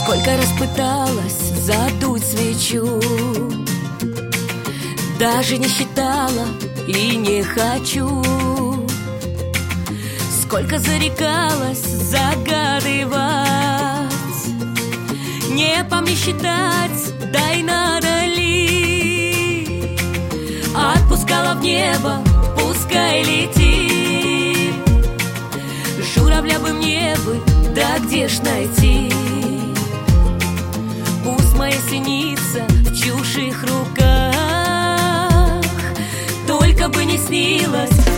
Сколько раз пыталась задуть свечу, даже не считала и не хочу. Сколько зарекалась загадывать, не по мне считать, да и надо ли. Отпускала в небо, пускай летит. Журавля бы мне бы, да где ж найти? Пусть моя синица в чужих руках, только бы не снилась